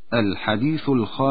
الحديث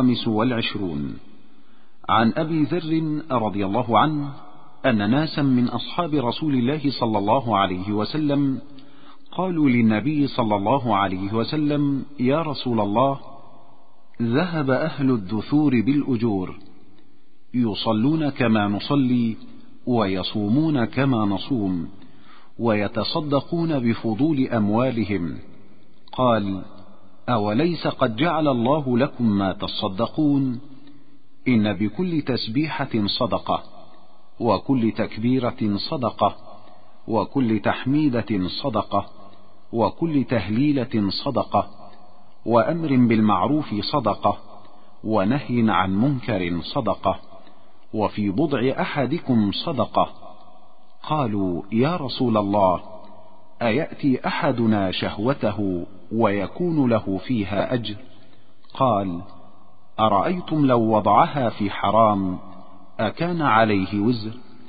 25 عن أبي ذر رضي الله عنه أن ناسا من أصحاب رسول الله صلى الله عليه وسلم قالوا للنبي صلى الله عليه وسلم: يا رسول الله، ذهب أهل الدثور بالأجور، يصلون كما نصلي ويصومون كما نصوم ويتصدقون بفضول أموالهم. قال: أوليس قد جعل الله لكم ما تصدقون؟ إن بكل تسبيحة صدقة، وكل تكبيرة صدقة، وكل تحميدة صدقة، وكل تهليلة صدقة، وأمر بالمعروف صدقة، ونهي عن منكر صدقة، وفي بضع أحدكم صدقة. قالوا: يا رسول الله، أيأتي أحدنا شهوته ويكون له فيها أجر؟ قال: أرأيتم لو وضعها في حرام أكان عليه وزر؟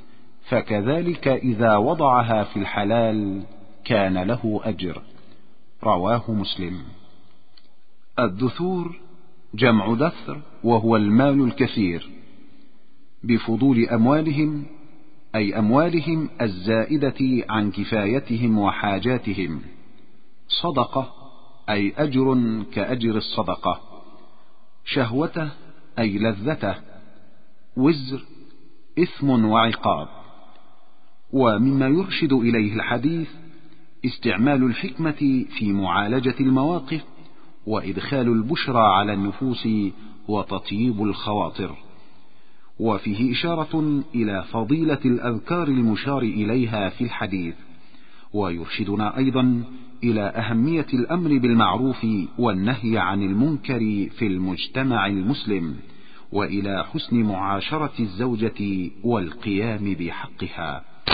فكذلك إذا وضعها في الحلال كان له أجر. رواه مسلم. الدثور جمع دثر، وهو المال الكثير. بفضول أموالهم أي أموالهم الزائدة عن كفايتهم وحاجاتهم. صدقة أي أجر كأجر الصدقة. شهوته أي لذته. وزر إثم وعقاب. ومما يرشد إليه الحديث استعمال الحكمة في معالجة المواقف، وإدخال البشرى على النفوس، وتطييب الخواطر. وفيه إشارة إلى فضيلة الأذكار المشار إليها في الحديث، ويرشدنا أيضا إلى أهمية الأمر بالمعروف والنهي عن المنكر في المجتمع المسلم، وإلى حسن معاشرة الزوجة والقيام بحقها.